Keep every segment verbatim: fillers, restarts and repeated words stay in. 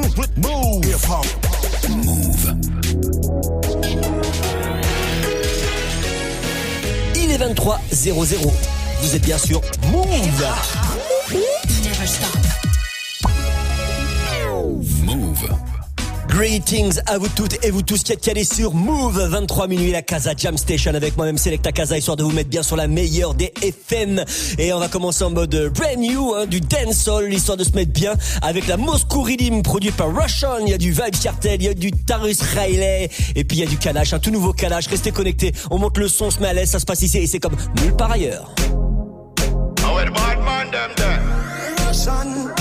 Move. Hip-hop. Move. Il est vingt-trois zéro zéro. Vous êtes bien sûr Move. Never stop. Move. Greetings à vous toutes et vous tous qui êtes calés sur Move. vingt-trois minuit, la Casa Jam Station avec moi-même Selecta Casa, histoire de vous mettre bien sur la meilleure des F M. Et on va commencer en mode brand new, hein, du dancehall, histoire de se mettre bien avec la Moscow Rhythm produite par Russian. Il y a du Vibes Cartel, il y a du Tarus Riley et puis il y a du Kalash, un tout nouveau Kalash. Restez connectés, on monte le son, on se met à l'aise, ça se passe ici et c'est comme nulle part ailleurs. Oh, the bad man, them there. Russian.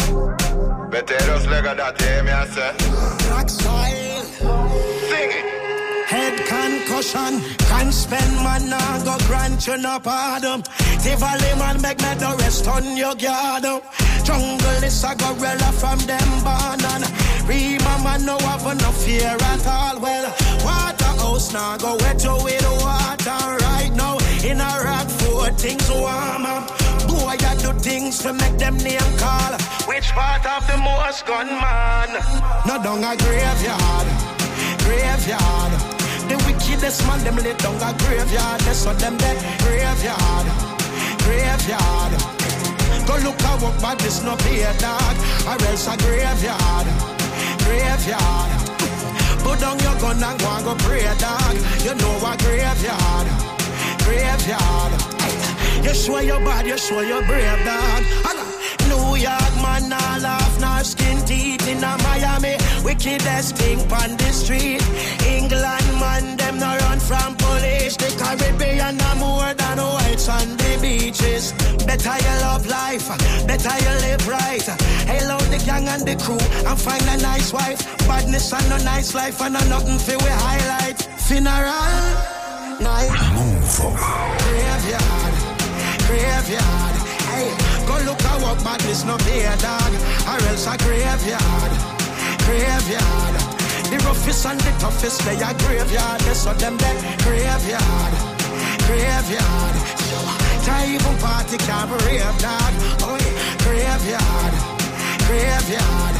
Better just like that, hear me, I say. Black soil. Sing it. Head concussion. Can't spend man, now go grant you no pardon. Tivoli man, make me the rest on your garden. Jungle is a gorilla from them banan. Rima man, no have no fear at all. Well, Waterhouse now go wet you with water right now. In a rock for things warm up. Boy, I do things to make them name call. Which part of the most gunman? No down a graveyard, graveyard. The wickedest man, them lit down a graveyard. That's what them dead, graveyard, graveyard. Go look at what bad this no be a dog. Or else a graveyard, graveyard. Put down your gun and go and go pray dog. You know a graveyard, graveyard. You show your bad, you show your brave dog. New York man, nah laugh, nah skin teeth in a Miami. Wickedest thing on the street. England man, them no run from police. The Caribbean are more than whites on the beaches. Better you love life, better you live right. Hail out the gang and the crew and find a nice wife. Badness and no nice life and no nothing for we highlight. Funeral night. Move. Graveyard, graveyard. Hey, go look at what badness no be a dog. Or else a graveyard, graveyard. The roughest and the toughest they are graveyard. That's what them dead, graveyard, graveyard. Can't even party, can't be rave dog. Oh yeah, graveyard, graveyard.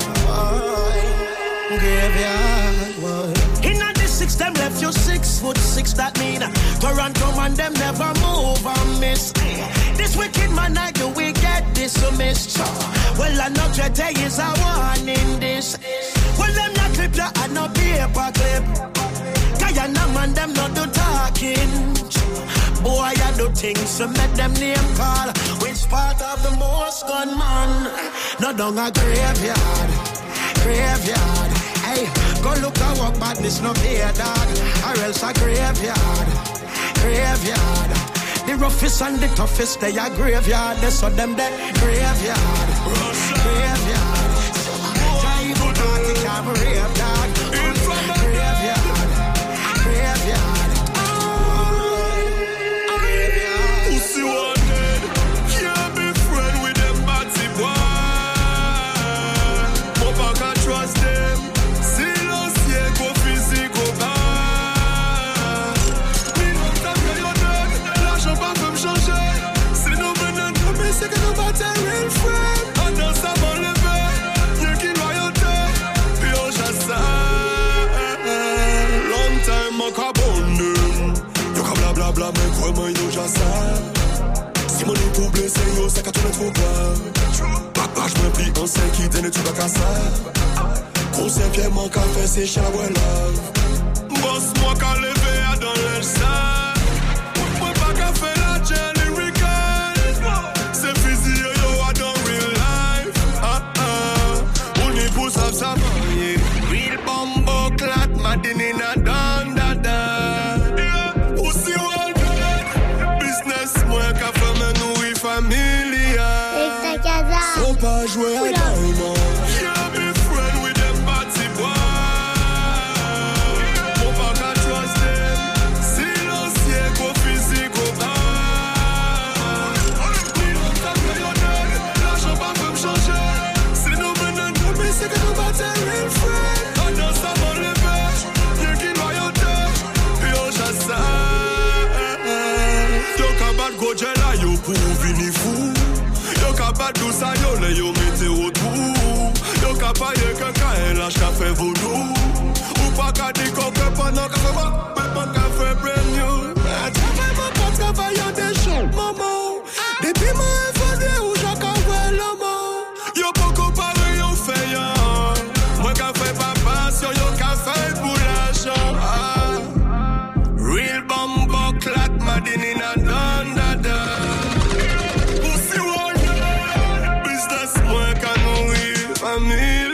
Oh, graveyard, boy. In the six, them left you six foot six. That mean Toronto man, them never move and miss. This wicked man, I do we get dismissed. Well, I know today is a warning this. Well, them not clip ya and no paper clip. Guyana man, them not do talking. Boy, I do things to make them name call. Which part of the most gunman? No down a graveyard, graveyard. Hey, go look at what badness no be a dog. Or else a graveyard, graveyard. The roughest and the toughest, they are graveyard. That's what them dead, graveyard, graveyard. Can't even party, can't be rave dog. Graveyard, graveyard. Pussy one dead, can't be friend with them batty boy. But I can't trust them. Silencieux, go physique, bas. Me non t'as que yo dead, l'argent pas peut me changer. C'est nous menant comme c'est que nous battons real friend. On danse avant le verre, y'a qui loyauté, puis on chasse ça. Long time I can't bond. Yo ka bla bla bla, mais quoi moi yo chasse ça. Si mon lit pour blesser yo, c'est qu'à tout mettre au plat. Papa j'me plie en cinq qui t'en tu vas casser. Conseil fier mon café c'est chez la voilà. Boss moi qu'a levé à dans le sac. Moi pas qu'a fait la jelly record. C'est physique yo à dans real life. Ah ah. On est pour ça ça manger. Real bombo clat madinina dan da da. Pussy one dead. Business moi qu'a fait me nourrir familia. Faut pas jouer à diamond. Can't be friend with them batty boy. Faut pas qu'à trust them. Silencieux, go physique, go bas. L'argent pas peut me changer. C'est nous menant comme c'est que nous battons real friend. On danse avant le verre, y'a qui loyauté, puis on chasse ça. Yo kabat go jela yo pour venir fou. Yo kabat douce yo le yo mette au trou. Yo kapaye que fait voodoo. Ou pas qu'à dire qu'on peut pas non café moi, pas café brand new. Travaille ma pas travailler des choses, maman. Depuis moi évolué où j'ai qu'à l'homme. Yo beaucoup pareil yo fait ya. Moi café pas passion, yo café pour l'argent. Ah. Real bumbo clat madin in a dun da da. Pussy one business moi can nourrir famille.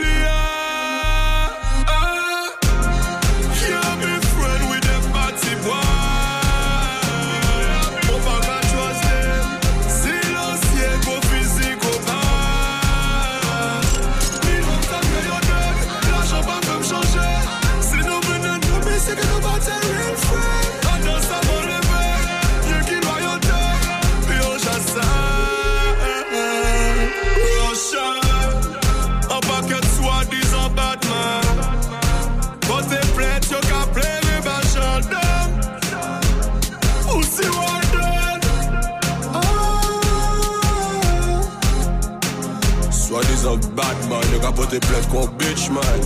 A bad man, you got put the blood called bitch man.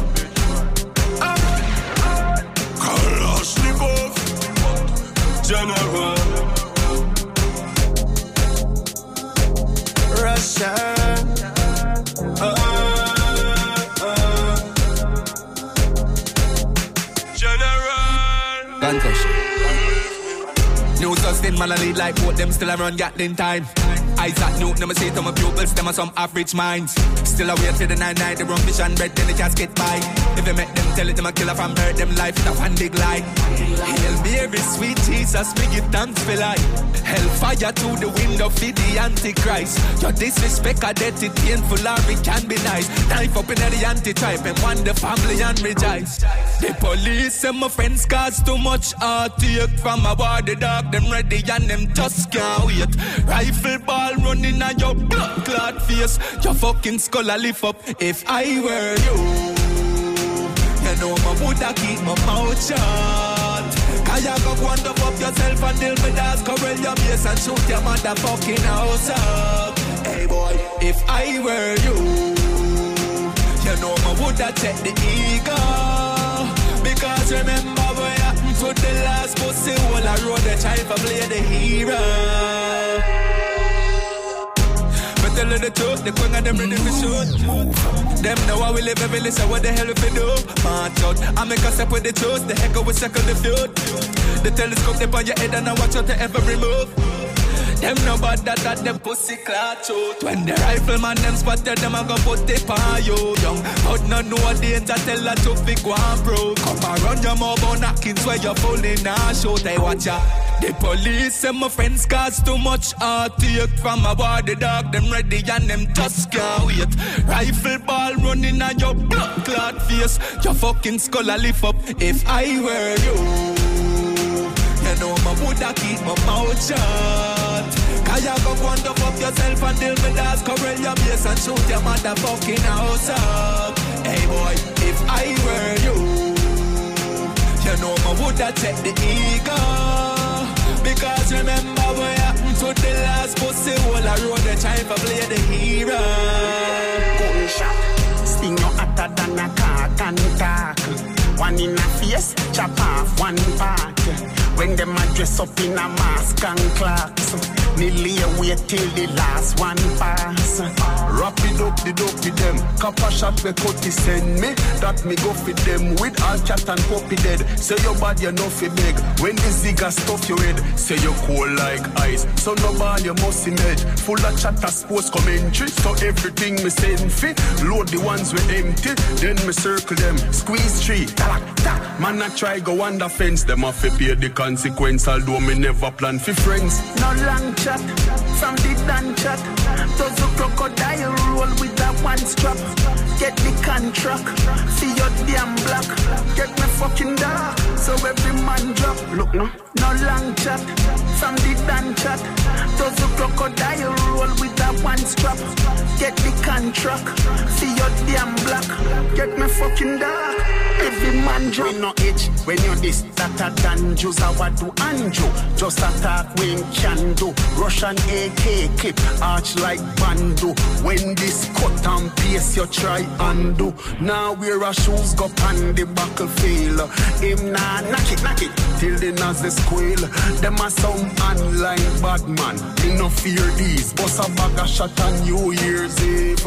Kalashnikov, General Russia. Uh, uh, General Concussion. New sustain man, I lead like both them still around Gatling time. Isaac Newton, I'ma say to my pupils, them are some average minds. Still I wait for the nine nine, the rum fish and bread, then the casket by. If you make them tell it, them a killer from birth, them life is a one big lie. Hail Mary, sweet Jesus, me give thanks for life. Hellfire to the window for the Antichrist. Your disrespect, I debt it painful or it can be nice. Knife up in the anti-tribe and want the family and rejoice. The police and my friends cause too much heartache. From a war, the dog, them ready and them just can't wait. Rifle ball running on your blood clot face. Your fucking skull I lift up. If I were you, you know I woulda keep my mouth shut. Cause you go wander up yourself and deal with us. Corral your base and shoot your motherfucking house up. Hey boy, if I were you, you know I woulda check the ego. Because remember what happened to the last pussy. All I road they try to play the hero. But tell her the truth, the queen and them ready for shoot. Them know how we live every listen, what the hell if we do? March out, I make a step with the truth. The heck we circle the field. The telescope they on your head and I watch out to every move. Them know about that, that them pussy clot shoot. When the rifleman them spotted them, I gon' put it on you, young. But no know danger, tell her to fi go on, bro. Come around your mouth on knockings where you're falling and shoot. I watch ya. The police and my friends cause too much heartache. From a war, the dog, them ready and them just can't wait. Rifle ball running on your blood clot face. Your fucking skull I lift up. If I were you, you know I woulda keep my mouth shut. Cause you go wander up yourself and deal with us. Corral your base and shoot your motherfucking house up. Hey boy, if I were you, you know I woulda check the ego. Because remember what happened to the last pussy. All I road they try to play the hero. Gunshot, sting you hotter than a cock and talk. One in a face, chop off one part. When them a dress up in a mask and clocks, nearly wait till the last one pass. Wrap it up, the dope with them. Copper shot we cut the send me. That me go fit them with all cat and puppy dead. Say your bad, you know fi beg. When the zigga stuff your head, say you cold like ice. So no ball you must image. Full of chatter sports commentary. So everything me send fi. Load the ones we empty. Then me circle them. Squeeze three. Talak, ta. Man I try go under fence. Them have to pay the consequence. Although me never plan for friends. No long chat. From the dan chat. Does the crocodile roll with that one strap? Get the contract. See your damn black. Get me fucking dark. So every man drop. Look no. No long chat. From the dan chat. Does the crocodile roll with that one strap? Get the contract. See your damn black. Get me fucking dark. Every man drop. We no itch. When you this, that a dangerous. I what do Andrew? Just attack when can do. Russian A K clip. Arch like Bando. When this cut and paste you try undo. Now wear a shoes go on the buckle feel. Him nah knock it, knock it till the nazi squeal. Them a some online bad man. Me no fear these. Bust a bag of shot on New Year's Eve.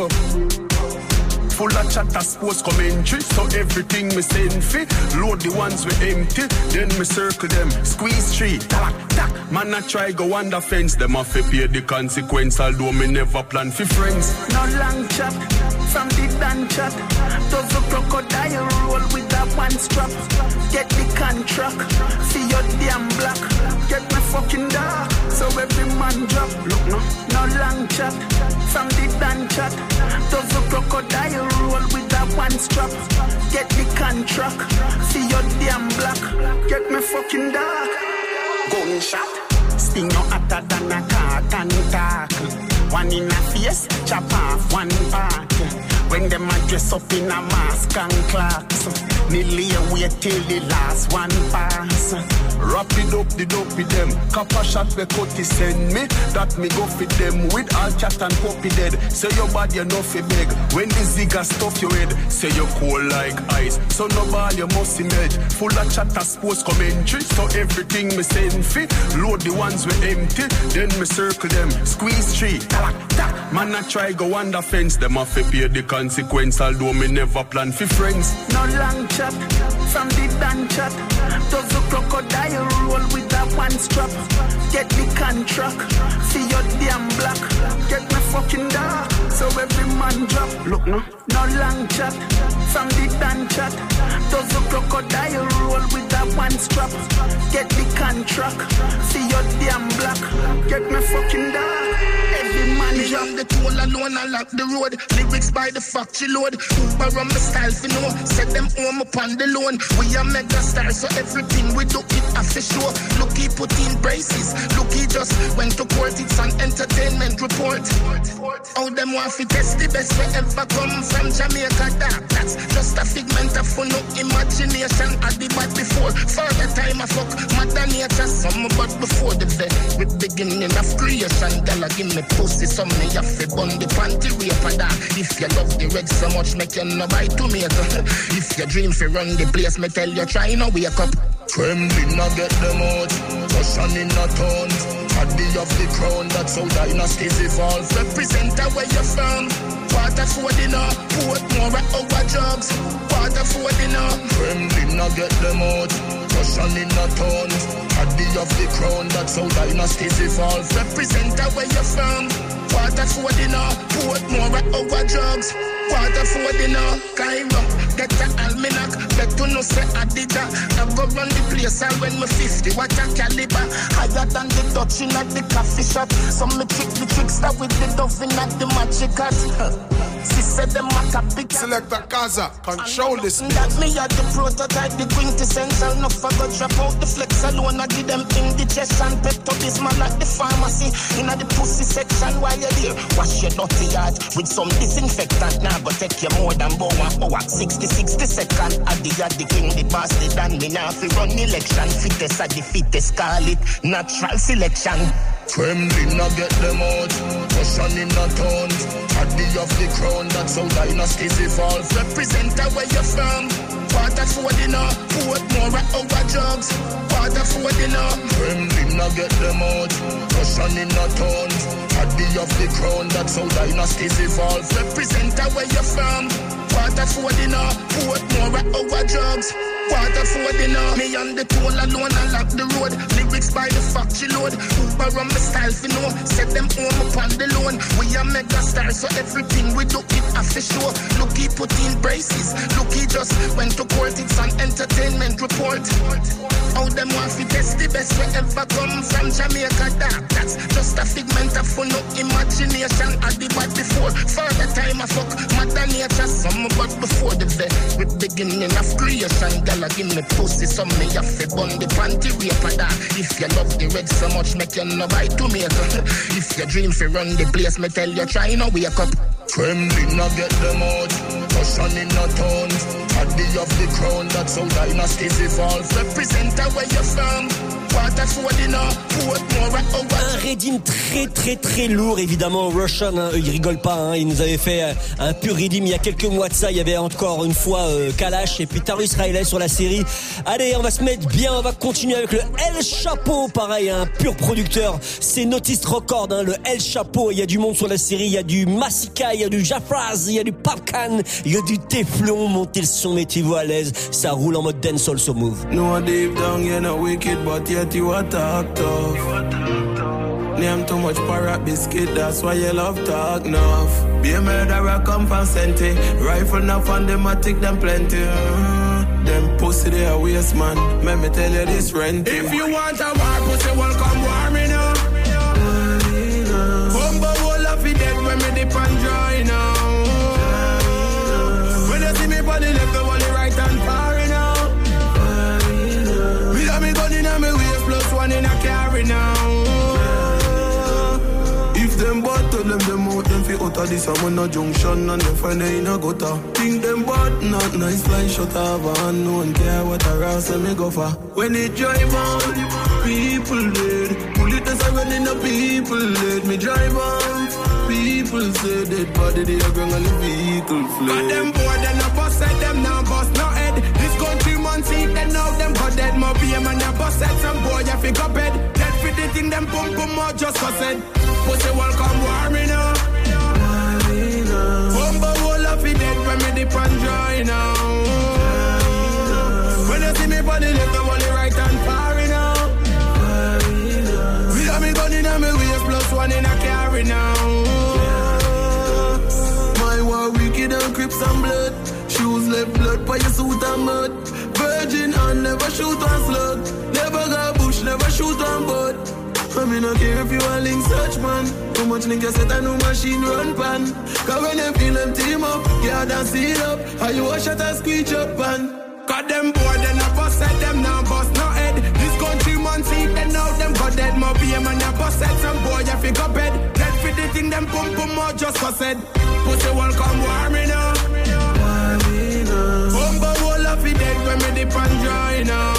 Full of chatter sports commentary, so everything me send fi. Load the ones we empty, then me circle them. Squeeze three, tack, tack. Man I try go on the fence, them a fi pay the consequence. Although me never plan fi friends. No long chat, from the dan chat. Does the crocodile roll with that one strap? Get the contract, see your damn black. Get me fucking dark, so every man drop. Look no, no long chat, from the dan chat. Does the crocodile roll with that one strap? Get the contract, see your damn black. Get me fucking dark. Gunshot, sting no hotter than a car can talk. One in a face, chop off one part. When them a dress up in a mask and clocks, nearly wait till the last one pass. Wrap it up, the dope with them. Copper shot we cut it send me. That me go fit them with all chat and puppy dead. Say your body you know fi beg. When the zigga stuff your head, say you cold like ice. So no ball you must melt. Full of chatter sports commentary. So everything me send fi. Load the ones we empty. Then me circle them. Squeeze three. Tack, tack. Man I try go on the fence. Them a fi pay the consequence. Although me never plan fi friends. No long chat, from the dan chat. Does the crocodile roll with that one strap? Get the contract, see your damn black. Get me fucking dark, so every man drop. Look no, no long chat, from the dan chat. Does the crocodile roll with that one strap? Get the contract, see your damn black. Get me fucking dark. Every man drop. The toll alone, I lock the road. Lyrics by the factory load. Uber on my style, you know. Set them home upon the loan. We are mega stars, so everything we do it after show. Look, he put in braces. Look, he just went to court. It's an entertainment report. How them want to test the best we ever come from Jamaica. That, that's just a figment of no imagination. I did bad before. For the time I fuck Mother Nature. Some but before the very beginning of creation. Gala give me pussy, some me have to bun the panty rape that. If you love the red so much, make you no buy tomato. If you dream for run the place, me tell you try no wake up. Kremlin a get them out, Russian in a town. Paddy of the crown, that's how dynasties evolve. Represent where you're from. Water for dinner, put more at our jobs. Water for dinner. Kremlin a get them out, Russian in a town. Paddy of the crown, that's how dynasties evolve. Represent where you're from. Water for dinner, put more at our jobs. Water for dinner, Cairo, get the almanac. Bet to no say Adida. I go run the place and when me fifty, what a caliber. Higher than the Dutch in at the coffee shop. Some me trick the trickster with the dove in at the magic hat. She said them a copy. Select a Kaza, control this. That me are the prototype, the quintessential. No forgot drop out the flex alone. I give them indigestion. Pet to this man at the pharmacy. In the pussy section while you're there. Wash your dirty yard with some disinfectant. Now go take you more than bow and hour. sixty, sixty second. Addy at the king, the bastard. And me now fi run election. Fittest at the fittest. Call it natural selection. Kremlin a get them out, Russian in a town. Paddy of the crown, that's how dynasties evolve. Represent where you're from. Water for dinner, put more at our jobs. Water for dinner. Kremlin a get them out, Russian in a town. Paddy of the crown, that's how dynasties evolve. Represent where you're from. Water for dinner, put more at our jobs. Water for dinner. Me on the toll alone, I lock the road. Lyrics by the factory load. Uber on my style, you know. Set them home upon the loan. We are mega stars, so everything we do it after show. Look, he put in braces. Look, he just went to court. It's an entertainment report. How them want to test the best we ever come from Jamaica. That, that's just a figment of no imagination. I did bad before. For the time I fuck Mother Nature. Some but before the very beginning of creation. Gala give me pussy, some me have to bun the panty rape that. If you love the red so much, make you no buy tomato. If you dream for run the place, me tell you try no wake up. Kremlin a get them out, Russian in a town. Paddy of the crown, that's how dynasties evolve. Represent where you're from. Quarter four dinner, four more hour. Un redeem très très très lourd, évidemment. Roshan, hein, il rigole pas, hein, il nous avait fait euh, un pur redeem il y a quelques mois de ça. Il y avait encore une fois euh, Kalash et puis Tarus Riley sur la série. Allez, on va se mettre bien, on va continuer avec le El Chapo, pareil, un pur producteur. C'est Notice Record, hein, le El Chapo. Il y a du monde sur la série, il y a du Massika, il y a du Jafraz, il y a du Popcan, il y a du Teflon. Montez le son, mettez-vous à l'aise. Ça roule en mode dancehall sur Move. No deep down, you're not wicked, but yet you are talk tough. Name too much parrot biscuit, that's why you love talk enough. Be a murderer, come from Sente. Rifle enough and them a take them plenty. Mm, them pussy they a waste man. Let me tell you this rent. If you want a war, pussy welcome war me now. Bumbo wall of it dead when me dip and dry now. When you see me body left, the body right and far now. Me have me gun in a me waist plus one in a carry now. Them bad, tell them them out, them fi out of this I'm on a junction and them find they in a gutter. Think them bad, not nice fly shut off and no one care what a rass and me go for. When it drive on, people dead. Bullet as I run in the people dead. Me drive on, people say dead body they are going on the vehicle fled. Got them bored and a bus said them now bust no head. This country man see them now them got dead. More be a man a bus said some boy ya fi go bed. Dead for the thing them pump pump more just for said. Pussy welcome war me now. Bumbo wall of it dead when me dip and dry now. When you see me body left the body right and far now. We have me gun in a me waist plus one in a carry now. My war wicked and crips and blood. Shoes left blood by your suit and mud. Virgin and never shoot on slug. Never got bush, never shoot on bud. I mean, I care if you a link search man. Too much niggas set a new machine run pan. Cause when you feel them team up, yeah, dance it up. How you wash out and squeeze up pan. Got them bored and a bus said them now bust no head. This country man see them now them got dead. More be a man a bus said some boy ya fi go bed. Dead for the thing them pump pump more just for said. Pussy welcome war me now. Bumbo wall of it dead when me dip and dry now.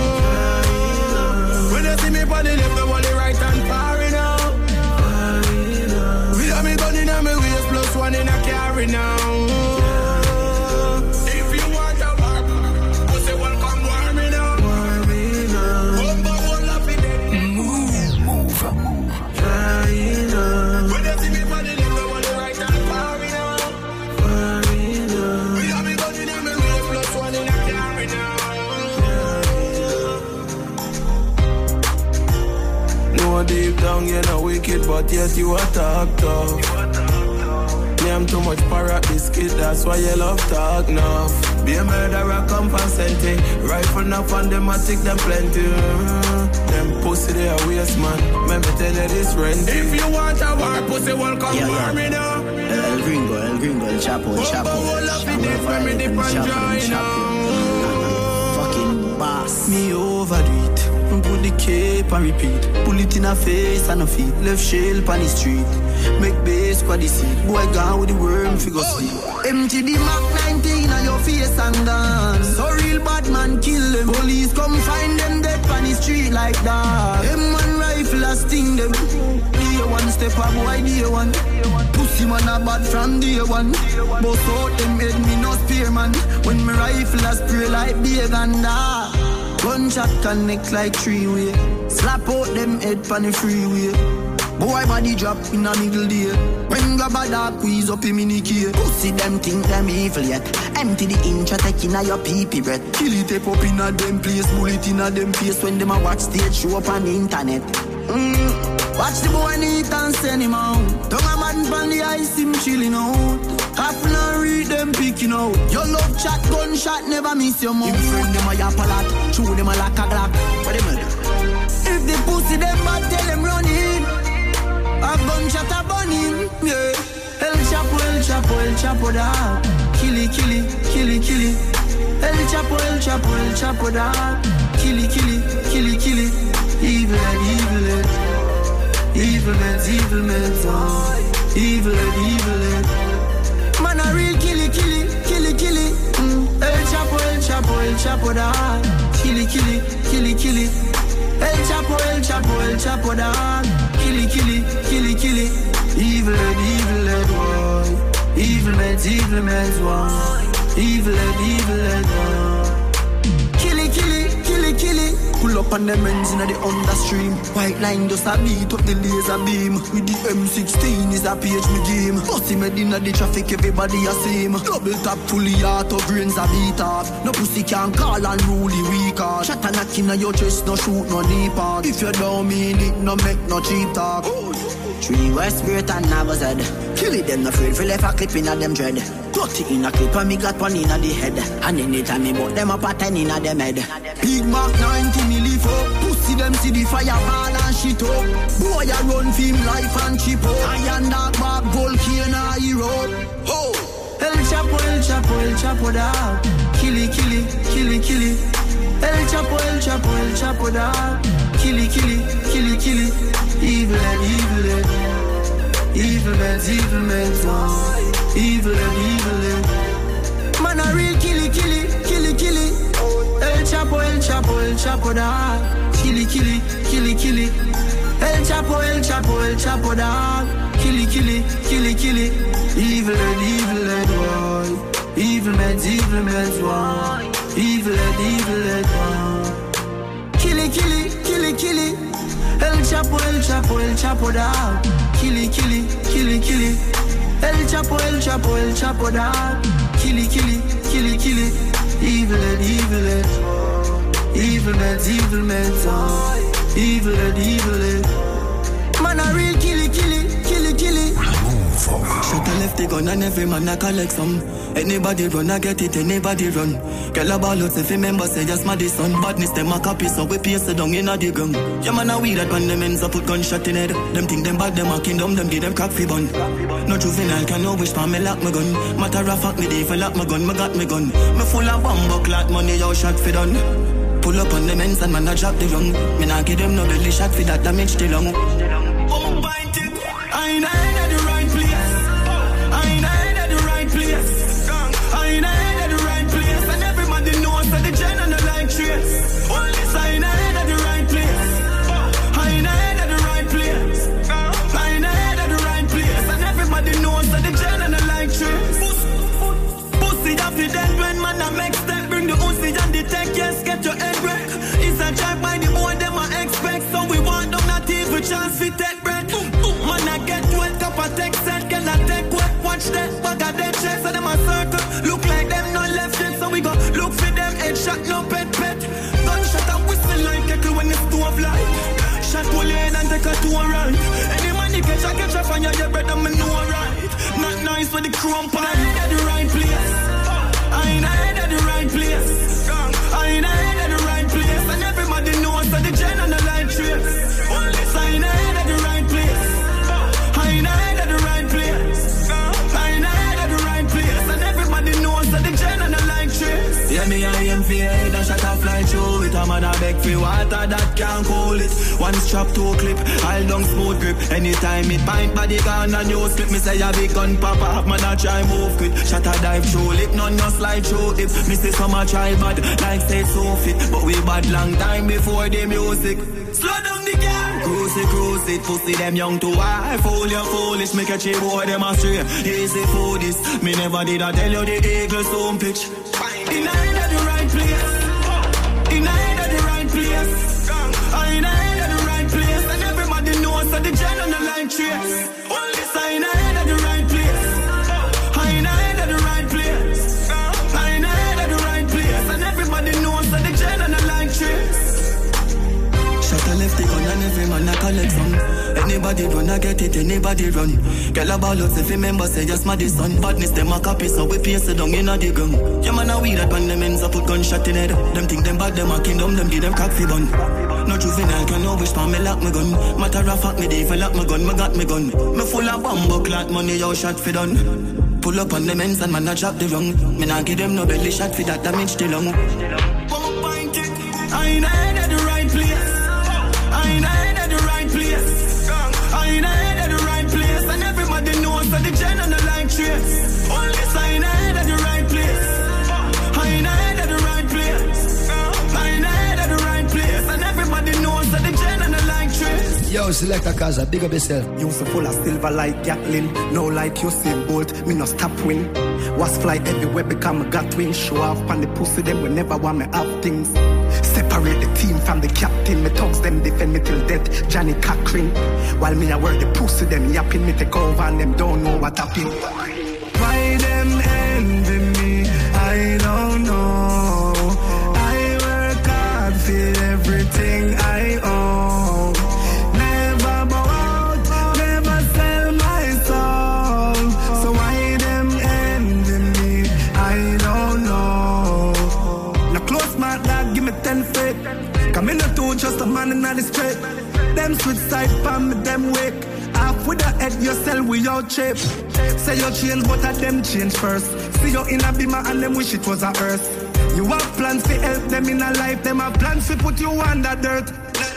When you see me body left the body right and far now. We have me gun in a me waist plus one in a carry now. If you want a war, pussy welcome war me now. Bumbo wall of it dead. Move, move, move. When you see me body left the body right and far now. We have me gun in a me waist plus one in a carry now. No deep down, you're not wicked, but yet you are talk tough. Name too much parrot biscuit, that's why you love talk enough. Be a murderer, come from Sente. Rifle enough and them a take them plenty. Mm, them pussy they a waste man. Let me tell you this rent. If you want a war, pussy welcome yeah, war yeah. me now. El Gringo, El Gringo, El Chapo, El Chapo. Fucking boss. Me overdo it. Put the cape and repeat. Pull it in her face and her feet. Left shell on the street. Make base for the seat. Boy gone with the worm figure sleep. Empty the Mac nineteen on your face and dance. So real bad man kill them. Police come find them dead on the street like that. M one rifle a sting them. Day one step up, why day one? Pussy man a bad from day one. Both out them head me no spear man. When me rifle a spray like beer and that. Gunshot connect like three-way. Slap out them head pan the freeway. Boy body drop in a middle day. When grab a dark squeeze up him in the key. Pussy them think them evil yet. Empty the inch a take in a your pee-pee breath. Kill it up up in a them place. Bullet in a them face. When them a watch stage show up on the internet. Mm. Watch the boy neat and send him out. Don't a man pan the ice him chilling out. Half and read them picking out. Your love chat gunshot never miss your mouth. If friend them a yap a lot. Chew them a like a glock. What them a do? If the pussy them bad tell them run in. A gunshot a bun him. Yeah. El Chapo, El Chapo, El Chapo da. Killy, killy, killy, killy. El Chapo, El Chapo, El Chapo da. Killy, killy, killy, killy. Evil head, evil head. Evil heads, evil heads, oh. Evil head, evil head. Man a real killy, killy, killy, killy. Mm. El Chapo, El Chapo, El Chapo da. Killy, killy, killy, killy. El Chapo, El Chapo, El Chapo dog. Killy, killy, killy, killy. Evil head, evil head, boy. Evil meds, evil meds, boy. Evil head, evil head, boy. Killy, killy, killy, killy. Pull up on them ends in the understream. White line just a beat up the laser beam. With the M sixteen is a page me game. Pussy made in the traffic, everybody a same. Double tap fully auto, brains a beat off. No pussy can call and rule the weak off. Shot a knock in your chest, no shoot, no knee part. If you don't mean it, no make no cheap talk. Three West Spirit and Nava's head. Kill it, them no afraid for left a clip in a them dread. thirty in a clip and me got one in a the head. And anytime me bought them up a ten in a them head. Big Mac ninety milli up. Pussy them see the fireball and shit up. Boy a run film life and chip up. Iron dark back volcano hero. Oh, El Chapo, El Chapo, El Chapo dog. Killy, killy, killy, killy. El Chapo, El Chapo, El Chapo dog. Killy, killy, killy, killy. Evil and evil and evil man's evil man's oh. Evil and evil and man a real killy, killy, killy, killy. El Chapo, El Chapo, El Chapo dog. Killy, killy, killy, killy. El Chapo, El Chapo, El Chapo dog. Killy, killy, killy, killy. Evil and evil and boy. Evil man's evil man's boy. Evil and evil and boy. Killy, killy, killy, killy. El Chapo, El Chapo, El Chapo dog. Killy, killy, killy, killy. El Chapo, El Chapo, El Chapo dog. Killy, killy, killy, killy. Evil and evil and evil man's evil man's oh. Evil and evil and man a real killy, killy, killy, killy. Shut a left the gun and every man a collect some. Anybody run, I get it, anybody run. Girl a ball out if you remember, say just my son. Badness them a copy, so we paste it down in a the gun. Yeah man a weed that when them ends up put gunshot in head. Them think them bad, them a kingdom, them give them crack fi bun. No juvenile can no wish for me lock my gun. Matter of fact, me dey for lock my gun, me got me gun. Me full of bomb clot money, yo shot fi done. Pull up on them ends and man a drop the rung. Me nah give them no belly shot fi that damage the lung. Oh, bind it. I ain't at the right place. I ain't at the right place. I ain't at the right place. And everybody knows that the gen and the light trace. Only I ain't at the right place. I ain't at the right place. I ain't at the right place. And everybody knows that the gen and the light trace. Pussy off the dead when man a make step. Bring the Uzi and the tech, yes, get your head wreck. It's a drive by the boy, them I expect. So we want them not even chance to take breath. Man I get wet, up a tech set. Can I take wet, watch that, bag of dead checks. So them a circle, look like them no left yet. So we go look for them, headshot, no pet pet. Gunshot and whistle like a clue when it's two of light. Shot pull in and take a two right. Any man you catch, I catch a fire, your brother, me know right. Not nice with the crump, I ain't at the right place. I ain't at the right place. I ain't at the right place. And everybody knows that the gen and the light trace. Only I ain't at the right place. I ain't at the right place. I ain't at the right place. And everybody knows that the gen and the light trace. Yeah, me I am fear, that shot a fly through it. I'm on a beg for water that can't cool it. One strap, two clip, I'll down smooth grip. Anytime it bind body gun and you slip. Me say a big gun pop up, man I try move quick. Shot a dive through lip, none no slide through it. Me say some a try bad, like say so fit. But we bad long time before the music. Slow down the game. Cruise it, cruise it, pussy them young to why. Fool you foolish, make a cheap boy them a stray. Easy for this, me never did I tell you the eagle soon pitch. In at the right place. In at the right place. I ain't at the right place. And everybody knows that the gen and the light trace. Only I ain't at the right place. I ain't at the right place. I ain't at the right place. And everybody knows that the gen and the light trace. Shot a left the gun and every man a collect some. Anybody run, I get it, anybody run. Girl a ball out if you remember, say just my son. Badness them a copy, so we paste it down in a the gun. Yeah man a weed that when them ends up put gunshot in head. Them think them bad, them a kingdom, them give them crack fi bun. No juvenile can no wish for me lock my gun. Matter of fact, me dey for lock my gun, me got me gun. Me full of bomb clot money, yo shot fi done. Pull up on them ends and man a drop the rung. Me nah give them no belly shot fi that damage the lung. I ain't at the right place. I ain't at the right place. I ain't at the right place. And everybody knows that the gen and the light trace. Only I ain't at the right place. I ain't at the right place. I ain't at the right place. And everybody knows Select a Kaza, big up yourself. Used to full of silver like Gatlin, no like Usain Bolt, me no stop win. Was fly everywhere become a got win. Show off on the pussy them we never want me have things. Separate the team from the captain, me thugs them defend me till death, Johnny Cochran. While me I work the pussy them yapping, me take over and them don't know what happened. Why them envy me? I don't know. I work hard for everything I own. Never bow out, never sell my soul. So why them envy me? I don't know. Now close my dog, give me ten feet. Come in the two, just a man in the street. Them switch side, palm me, them wake. Half with the head, you sell with your chip. Say you change, but at them change first. See you in a beamer and them wish it was a earth. You have plans to help them in a life, them have plans to put you under dirt.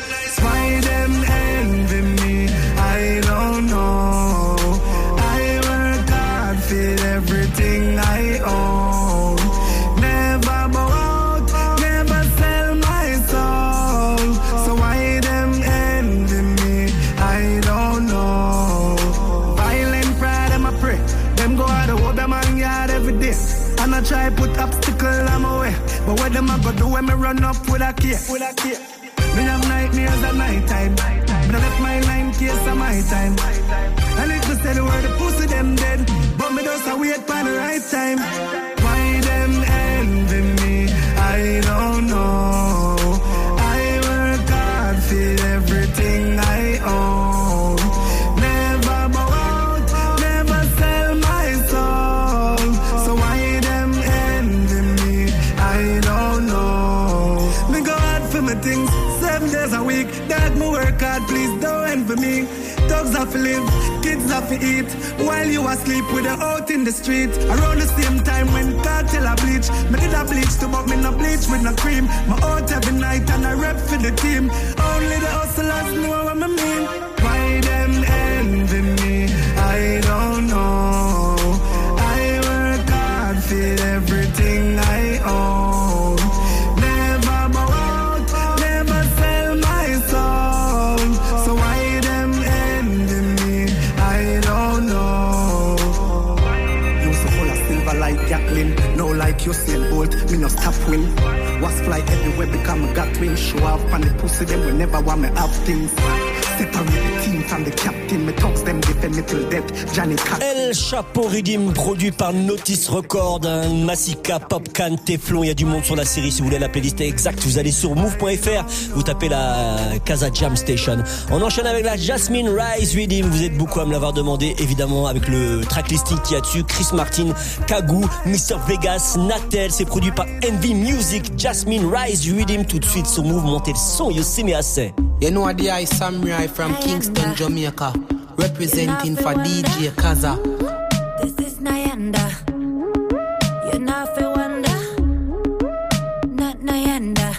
Why them envy me? I don't know. I work hard for everything I own. Never bow out, never sell my soul. So why them envy me? I don't know. Violent pride, them a pray. Them go out the hold them on yard every day. And I try put obstacle on my way. But what them a go do when me run up with a key? With a key. Me have nightmares at night time. But I left my nine case at my time. And if me say the word, the pussy them dead. But me just a wait for the right time. Why them envy me? I don't know. I work hard for everything I own. Never bow out, never sell my soul. So why them envy me? I don't know. Me go hard for my things. Seven days a week, that me work hard, please don't envy me. Dogs have to live, kids have to eat. While you asleep with her out in the street. Around the same time when cartel a bleach. Me did a bleach too, but me no bleach with no cream. My out every night and I rep for the team. Only the hustlers know what I mean. Why them envy me? I don't know. I work hard for everything I own. Never bow out, never sell my soul. So why them envy me? I don't know. Used to full of silver like Gatlin, no like Usain Bolt, me no stop win. Was fly everywhere become a got win. Show off on the pussy them we never want me have things. Separate the team from the captain, me thugs them defend me till death, Johnny Cochran. El Chapo Riddim, produit par Notice Record, Massika, Popcan, Teflon, il y a du monde sur la série. Si vous voulez la playlist exacte, vous allez sur move point f r, vous tapez la Kaza Jam Station. On enchaîne avec la Jasmine Rise Riddim. Vous êtes beaucoup à me l'avoir demandé, évidemment, avec le tracklisting qu'il y a dessus. Chris Martin, Kagou, mister Vegas, Natel. C'est produit par Envy Music. Jasmine Rise Riddim, tout de suite sur Move. Montez le son, you see me I say. You know the I Samurai from Kingston, Jamaica, representing for D J Kaza. This is Nyanda. You're not for wonder. Not Nyanda.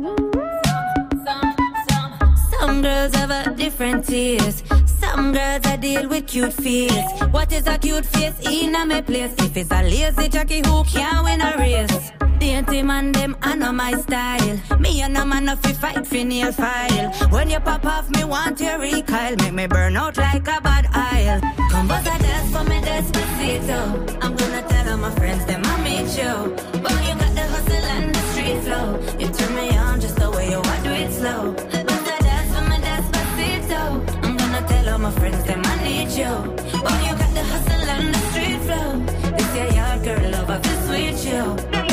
Some, some, some girls have a different taste. Some girls I deal with cute face. What is a cute face in a me place? If it's a lazy jockey who can't win a race. Dainty man them, I know my style. Me and a man of fi fight fi nail file. When you pop off, me want your recoil. Make me burn out like a bad oil. Come bust a dance for me Despacito. I'm gonna tell all my friends them I meet you. But you got the hustle and the street flow. You turn me on just the way you want, do it slow. Bust a dance for me Despacito. I'm gonna tell all my friends them I need you. But you got the hustle and the street flow. This your yard girl love, I feel sweet you.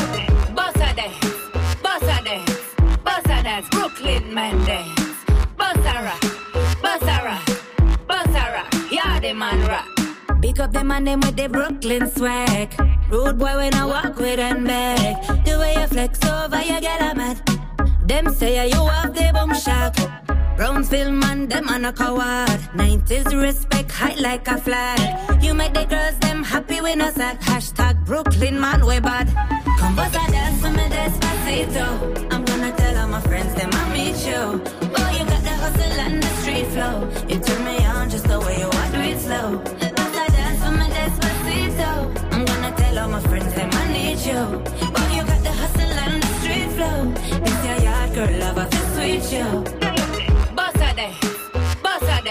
Brooklyn man dance, bossa rock, bossa rock, bossa rock, yeah the man rock. Pick up the man them with the Brooklyn swag. Rude boy when I walk with and back. The way you flex over you get a mad. Them say you have the boom shock. Brownsville man them on a coward. nineties respect high like a flag. You make the girls them happy when I said hashtag Brooklyn man way bad. Come bust a dance for me Despacito. I'm gonna tell all my friends them I meet you. Oh, you got the hustle and the street flow. You turn me on just the way you want, do it slow. Bust a dance for me Despacito. I'm gonna tell all my friends them I need you. Oh, you got the hustle and the street flow. It's your yard girl love, I feel sweet you. Bossa dance, bossa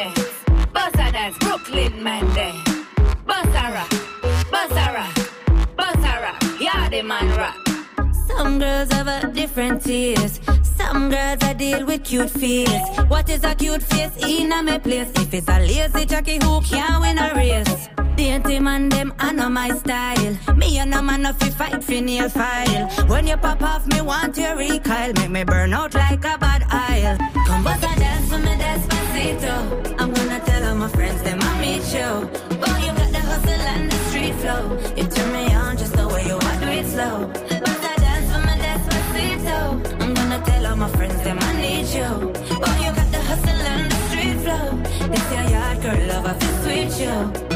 Brooklyn man there. Bussara, Bussara, Bussara, yeah the man rock. Some girls have a different taste. Some girls I deal with cute face. What is a cute face in a me place? If it's a lazy jockey who can't win a race. Dainty man them I know my style. Me and a man of fi fight fi nail file. When you pop off me want your recoil. Make me burn out like a bad oil. Come but I dance for me despacito. I'm gonna tell all my friends them I meet you. Boy you got the hustle and the street flow. You turn me on just the way you want do it slow. But I dance for me despacito. I'm gonna tell all my friends them I need you. Boy you got the hustle and the street flow. This your yard girl love I feel sweet you.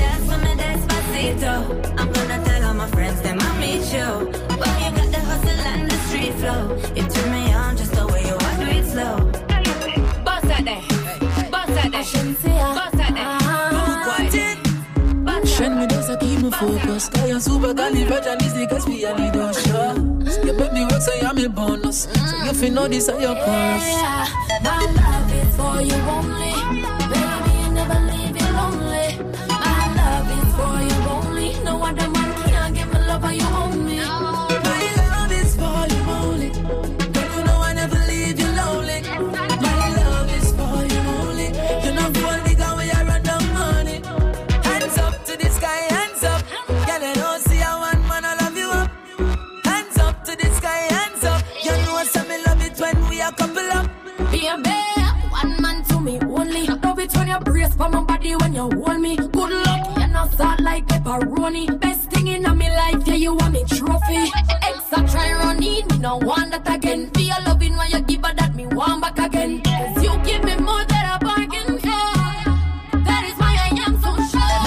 I'm gonna tell all my friends them I meet you. But you got the hustle and the street flow. You turn me on just the way you want do it slow. Boss at that, boss at that, boss at that. Shine me does I keep me focused. Cause you're super califragilistic cause we are leader sure. You make me work so I'm a bonus. So you feel know this are your chorus. My love is for you only. Baby, never leave you lonely. My love is for you only. No other man can't give me love, you own me. My love is for you only. Girl, you know I never leave you lonely. My love is for you only. You're not the only guy where I run down money. Hands up to the sky, hands up. Girl, I don't see how one man I love you up. Hands up to the sky, hands up. You know some me love it when we are couple up. Be a bear, one man to me only. Love it when you brace for my body when you hold me. Good luck, you're not soft like pepperoni. Best thing in my life, yeah, you want me trophy. Extra try run in, me no want that again. Be a loving when you give her that me want back again. Cause you give me more than a bargain for. That is why I am so sure.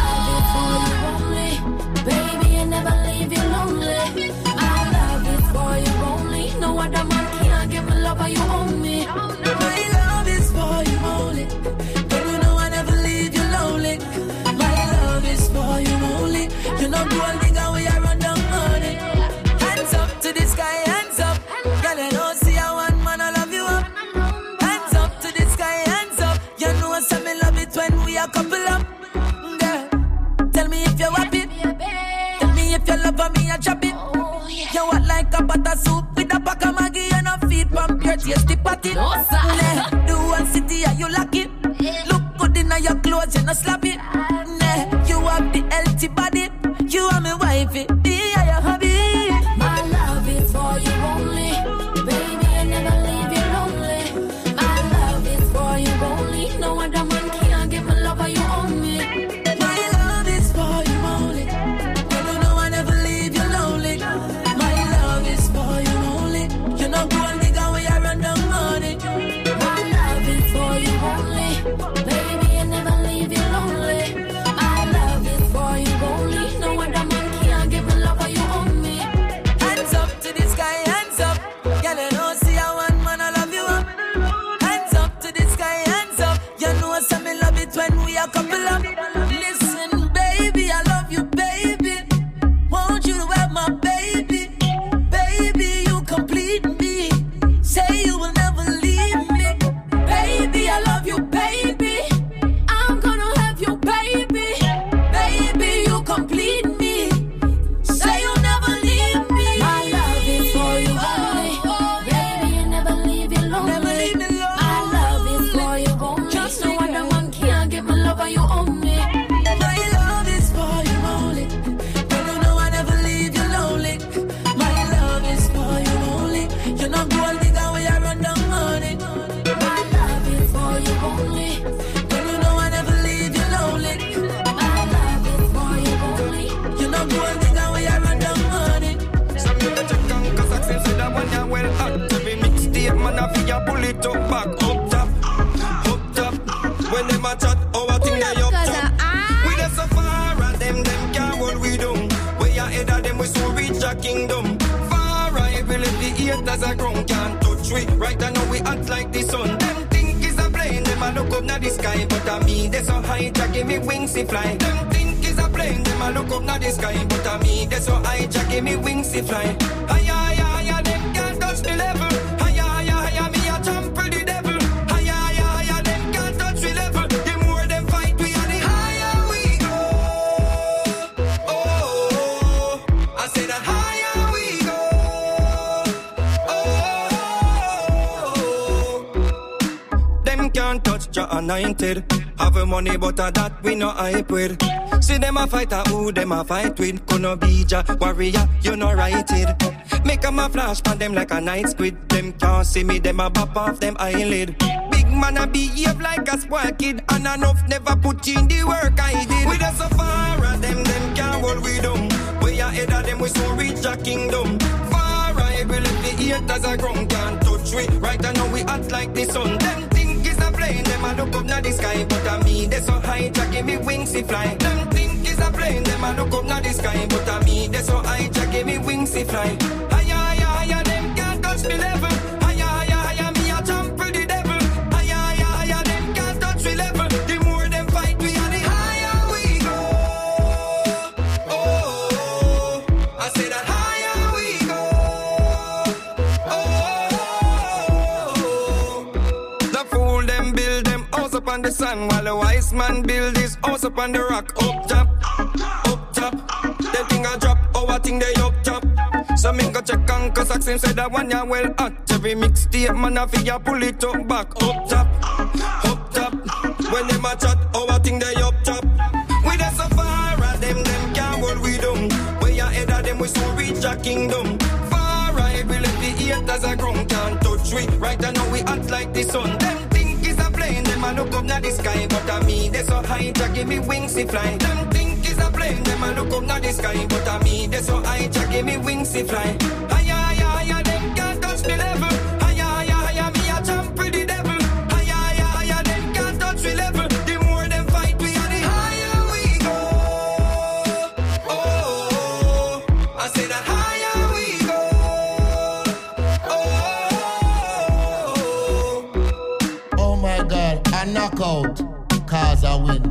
My love is for you only. Baby, I never leave you lonely. My love is for you only. No other man can't give me love, you own me. My love is for you only. Girl, you know I never leave you lonely. My love is for you only. You know the only guy where I run down money. Hands up to the sky, hands up. Girl, I don't see how one man I love you up. Hands up to the sky, hands up. You know some me love it when we are couple up. Girl, tell me if you're happy. Tell me if you love me, I chop it. You want like a butter soup with a pack of Maggie and a feed pump your tasty patty. Nah, the one city are you lucky. Look good in your clothes, you no slap it. Nah, you have the healthy body. You are my wifey, yeah, your hubby. My love is for you only. Baby, I never leave you lonely. My love is for you only. No other man can't give me love, you own me. My love is for you only. Girl, you know I never leave you lonely. My love is for you only. You know go and dig away I run down money. My love is for you only. Baby, I never leave you lonely. My love is for you only. No other man can't give me love, you own me. Hands up to the sky, hands up. Girl, I don't see how one man I love you up. Hands up to the sky, hands up. You know some me love it when we are couple up. Listen, baby, I love you, baby. Want you to have my baby. Baby, you complete me. Say you will never leave me. Baby, I love you, baby. I'm gonna have you, baby. Baby, you complete me. Say you'll never leave me. My love is for you only. Baby, I never leave you lonely. Never leave me lonely. My love is for you only. Just no other man can't give me love, you own me. My love is for you only. Girl, you know I never leave you lonely. My love is for you only. You're not gold digger where I run down money. My love is for you only. Girl, you know I never leave you lonely. My love is for you only. You're not gold digger where I run down money. Some you let you come cause I sense that one you well active. Mixtape man I feel you pull it up back up top, up top. When them a chat, oh I think they up top. We dey so far and them them can't hold we down. We ahead of them we so reach a kingdom. Far right we let the haters a ground can't touch we. Right now we act like the sun. Them think is a plane, them a look up na the sky, but a me they so high, Jah give me wings to fly. Them think is a plane, them a look up na the sky, but a me they so high, Jah give me wings to fly. Higher, higher, higher, them can't touch the level. Higher, higher, higher, me a trample the devil. Higher, higher, higher, them can't touch the level. The more them fight, we are the can't touch Jah anointed. Have a money but a that we no hype with. See them a fight a who them a fight with. Gonna be Jah warrior, you no right it. Make 'em a flash pan them like a night squid. Them can't see me, them a bop off them eyelid. Big man a behave like a spoiled kid. And enough never put in the work I did. We just so far at them, them can't hold we down. We ahead of them, we so reach a kingdom. Far right, we let the haters a ground. Can't touch we, right now we act like the sun. Them think is a plane, them a look up na the sky. But a me, they so high, Jah give me wings to fly. Them think is a plane, them a look up na the sky. But a me, they so high, Jah give me wings to fly. Higher, higher, higher, them can't touch me level. Higher, higher, higher, me a jump for the devil. Higher, higher, higher, them can't touch me level. The more them fight, we are the higher we go. Oh, I say that higher we go. Oh, the fool them build them house up on the sun, while the wise man build his house up on the rock. Up top, up top, them thing a drop, oh I think they up top. So me go check on cause Axim said that one ya well hot. Every mixtape man a figure pull it up back. Up top, up top. When them a chat, oh I think they up top. We just so far at them, them can't hold we down. Way ahead of them we so reach a kingdom. Far right, we let the haters a ground. Can't touch we, right now we act like the sun. Them think is a plane, them a look up na the sky. But a me, they so high, Jah give me wings to fly. Them think is a plane, them a look up na the sky. But a me, they so high, Jah give me wings to fly. Higher, higher, higher, them can't touch the level. Higher, higher, higher, me a jump for the devil. Higher, higher, higher, them can't touch the level. The more them fight, we are the higher we go. Oh, I say that higher we go. Oh, oh my God, a knockout, cause I win.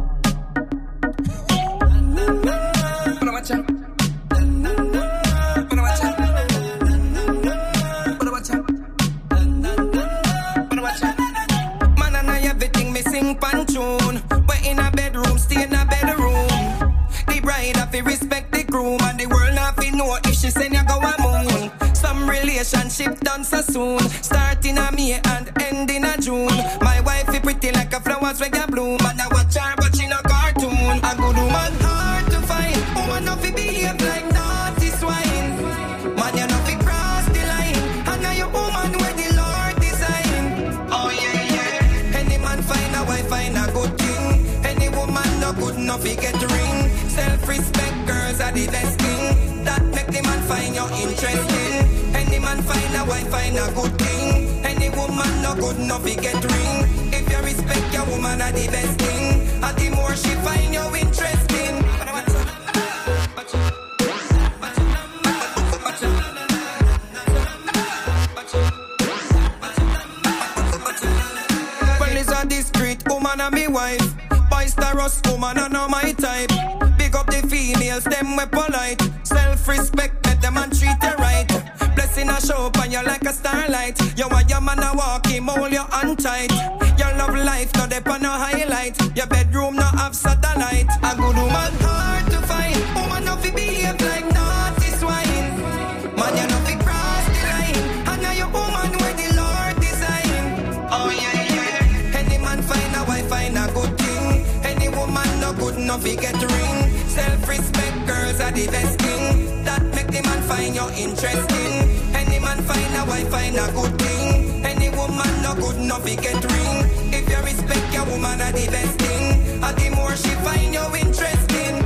Tune. We're in a bedroom, stay in a bedroom. The bride have to respect the groom, and the world have to know if she send you go a moon. Some relationship done so soon, starting a May and ending a June. My wife is pretty like a flowers when you bloom, and I watch her but she no cartoon. A good woman hard to find, woman no fi behave like naughty swine. Man you no fi cross the line, and now you woman where the Lord design. Oh yeah yeah, any man find a wife find a good thing. Any woman no good no fi get ring. Self-respect girls are the best thing. That make the man find you interesting. Any man find a wife find a good thing. Any woman no good no fi get ring. If you respect your woman are the best thing. And the more she find you interesting. Well it's a discreet woman and me wife. Boisterous woman and not my type. Big up the females, them we polite. Self-respect, let them and treat you right. Blessing a show up and you like a starlight. You want your man a walk him, hold your hand tight. Your love life, no dep on no highlight. Your bedroom no have satellite. A good woman hard to find. Woman no fi behave like naughty swine. Man you no fi cross the line. And now your woman where the Lord design. Oh yeah yeah. Any man find a wife find a good thing. Any woman no good no fi get ring. Self-respect girls are the best thing. That make the man find you interesting. Any man find a wife find a good thing. Any woman no good no fi get ring. If you respect your woman are the best thing. And the more she find you interesting.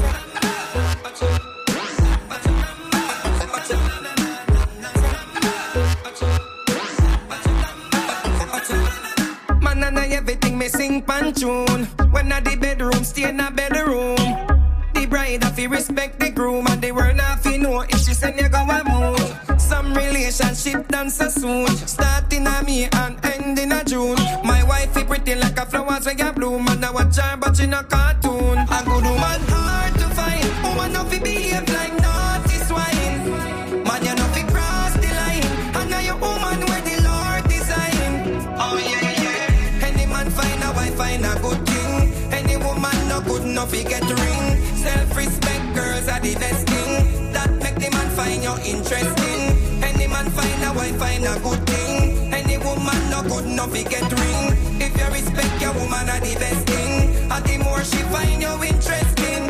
Man and I everything me sing pan tune. When I the bedroom stay in a bedroom. The bride have to respect the groom, and the world have to know if she send you go a move. Some relationship done so soon, starting a May and ending a June. My wife is pretty like a flowers when you bloom, and I watch her but she no cartoon. A good woman hard to find, woman no fi behave like naughty swine. Man you no fi cross the line, and now your woman where the Lord design. Oh yeah yeah. Any man find a wife find a good thing. Any woman no good no fi get ring. Self-respect girls are the best thing. That make the man find you interesting. Any man find a wife find a good thing. Any woman no good no fi get ring. If you respect your woman, are the best thing. And the more she find you interesting.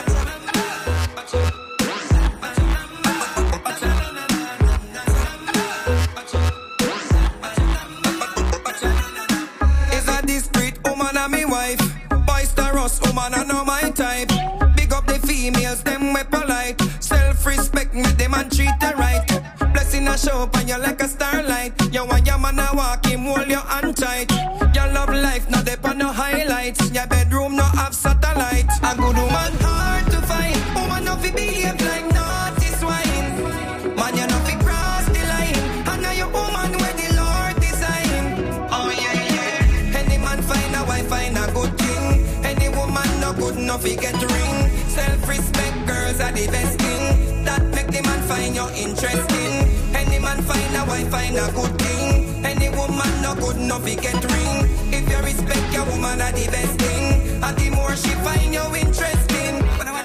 Is a discreet woman and me wife. Boisterous woman and no my type. Big up the females, them we polite. Self-respect, make them and treat her right. Blessing a show up and you like a starlight. You want your man a walk him, hold your hand tight. Your love life, not depend on no highlights. Your bedroom no have satellite. A good woman hard to find. Woman no fi behave like naughty swine. Man you no fi cross the line. And now your woman where the Lord design. Oh yeah yeah. Any man find a wife find a good thing. Any woman no good no fi get ring. Self-respect girls are the best thing. That make the man find you interesting. Any man find a wife find a good thing. Any woman no good no fi get ring. If you respect your woman are the best thing. And the more she find you interesting.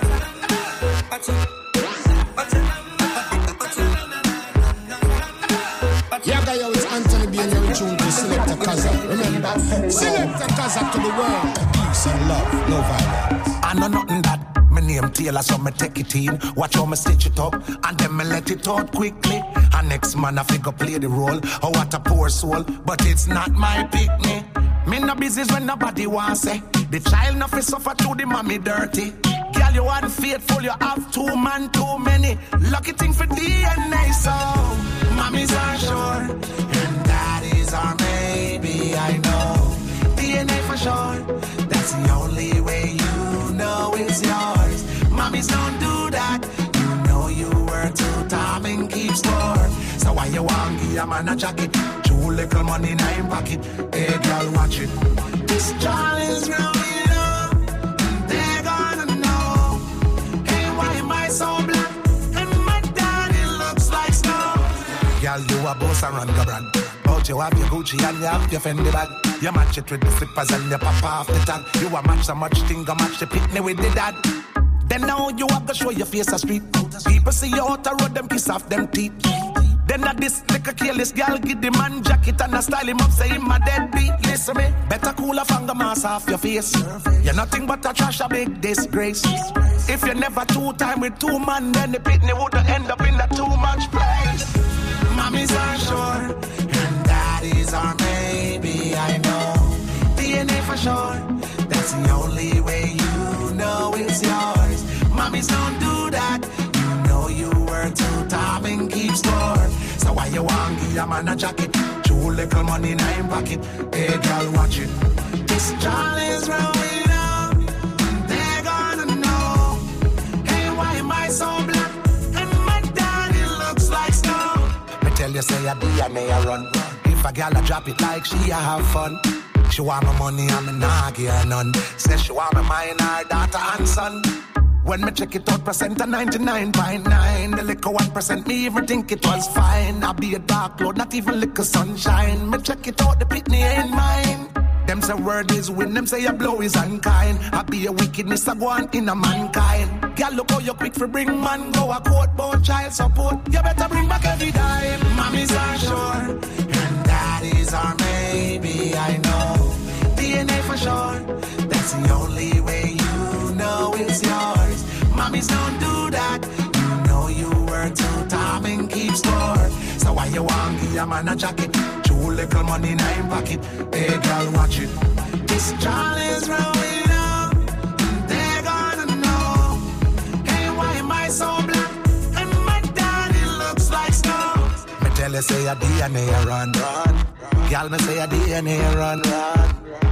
Yeah, guy, yo, it's Anthony B and you're tuned to Selector Kaza. Remember, Selector Kaza to the world. Peace and love, no violence. I know nothing that. My name Taylor, so me take it in. Watch how me stitch it up, and then me let it out quickly. And next man I figure play the role. Oh, what a poor soul, but it's not my picnic. Me no business when nobody wants say. The child no fi suffer through the mommy dirty. Girl, you unfaithful, you have two man, too many. Lucky thing for D N A, so mommies are sure, and daddies are maybe, I know. D N A for sure, that's the only way you know it's yours. Mommies don't do that, you know you were two time and keep score. So why you want give a man a jacket? Two little money in my pocket. Hey girl, watch it. This child is growing up, and they're gonna know. Hey, why am I so black? And my daddy looks like snow. Girl, you a boss and run the brand. But you have your Gucci and you have your Fendi bag. You match it with the slippers and you pop off the tag. You a match so much thing, go match the pitney with the dad. Then now you have to show your face a street. People see you out the road, them kiss off them teeth. Then at this little careless girl give the man jacket and a style him up, say him a deadbeat. Listen me, better cool a finger mask off your face. You're nothing but a trash, a big disgrace. If you never two time with two man, then the pitney would end up in the too much place. Mommies are sure, and daddies are maybe, I know. D N A for sure, that's the only way you know it's yours. Mommies don't do that, you know you were two time and keep score. So why you want give a man a jacket? Two little money in my pocket. Hey girl, watch it. This child is growing up, and they're gonna know. Hey, why am I so black? And my daddy looks like snow. Me tell you say a D N A a run. If a girl a drop it like she a have fun. She want my money and me nah give her none. Say she want my mind, her daughter and son. When me check it out, percent of ninety-nine point nine. The liquor one percent, me even think it was fine. I be a dark cloud, not even liquor sunshine. Me check it out, the pitney ain't mine. Them say word is win, them say a blow is unkind. I be a wickedness, I go on in a mankind. Girl, look how you quick for bring man, go a court, bone child support. You better bring back every dime. Mommies are sure, and daddies are maybe, I know. D N A for sure, that's the only way you know it's yours. Mommies don't do that, you know you were two time and keep score. So why you want give a man a jacket? Two little money in my pocket. Hey girl, watch it. This child is growing up, and they're gonna know. Hey, why am I so black? And my daddy looks like snow. Me tell you say a D N A a run, run. Girl, me say a D N A a run, run.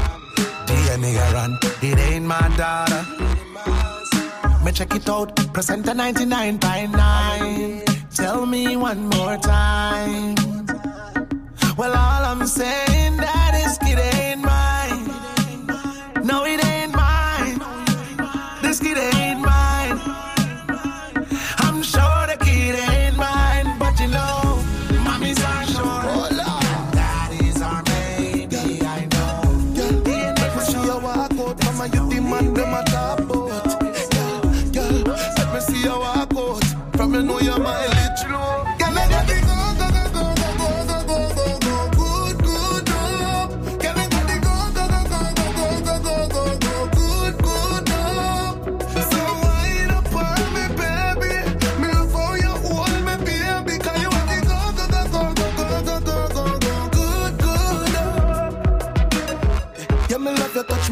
D N A a run. It ain't my daughter. Me check it out, percent of ninety-nine point nine. Tell me one more time. Well, all I'm saying that is kid ain't mine. No, it ain't mine. This kid ain't mine. I'm sure the kid ain't mine, but you know, mommies are sure. Oh, Lord. Daddies are maybe, I know. Girl, let me see you walk out, mama, you demand them a top out. Girl, girl, let me see you walk out, from you know you're my little. Girl, let me go, go, go, go, go, go, go, go, go, go, good, good.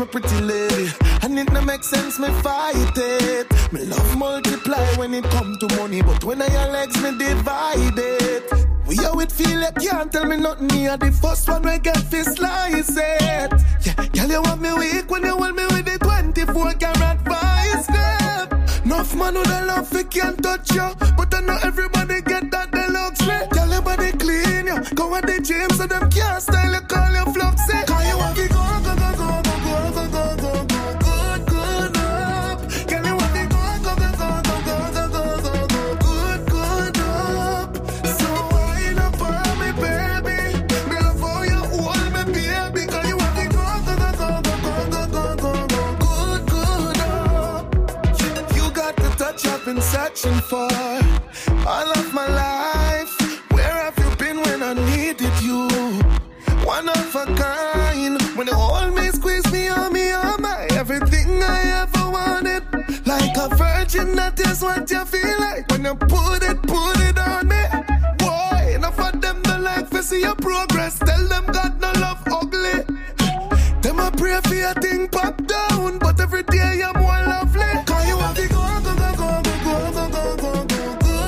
me pretty lady. And it no make sense, me fight it. Me love multiply when it come to money, but when I your legs, me divide it. We how it feel, you can't tell me nothing. Me are the first one we get fist slice it. Yeah, girl, you want me weak when you hold me with the twenty-four karat vice grip. Enough man who the love we can't touch you, but I know everybody get that deluxe rate. Girl, your body clean, you go at the gym so them can't style you, call you fluxy. Call you want to go, go, go, go, go, go, go, go, go, good, good up. Girl, you want to go, go, go, go, go, go, go, go, go, go, good, good up. So wind up on me, baby. Me love how you hold me, baby. Cause you want to go, go, go, go, go, go, go, go, go, good, good up. You got the touch I've been searching for all of my life. Where have you been when I needed you? One of a kind. When you hold me, squeeze me, on me, on my everything I ever wanted. Like a virgin, that is what you feel like. When you put it, put it on me. Boy, enough of them the like to see your progress. Tell them God no love ugly. Them a pray for your thing pop down, but every day you're more lovely. Cause you have to go, go, go, go, go, go, go, go, go.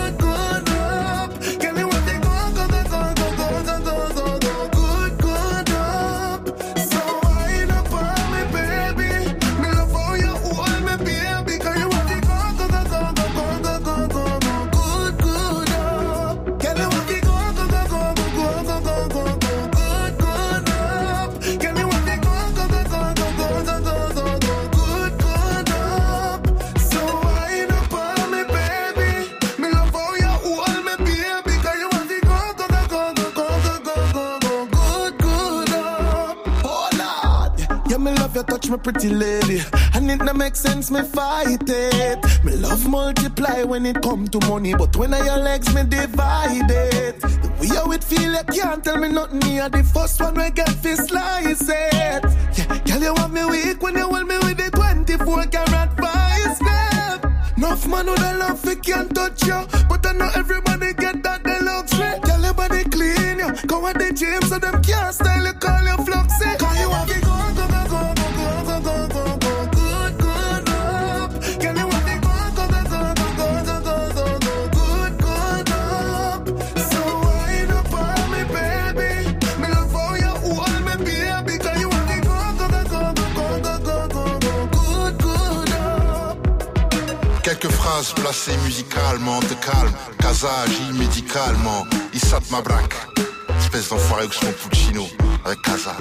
You touch me pretty lady, and it no make sense, me fight it. Me love multiply when it come to money, but when I your legs, me divide it. The way how it feel, you can't tell me nothing. Me are the first one we get fist slice it. Yeah, girl, you want me weak when you hold me with the twenty-four karat vice grip. Enough man who the love we can't touch you, but I know everybody get that deluxe rate. Girl, your body clean, you go at the gym so them can't style you, call you fluxy. Call you want to go, go, go, go. Go, go, go, go, good, good up. Girl, you want me go, go, go, go, go, go, go, go, go, good, good up. So wind up on me, baby. Me love how you hold me, baby. Cause you want me go, go, go, go, go, go, go, go, go, good, good up. Quelques phrases placées musicalement, te calme. Casa agit médicalement. Issat Mabrak, espèce d'enfoiré avec son Puccino, avec Casa.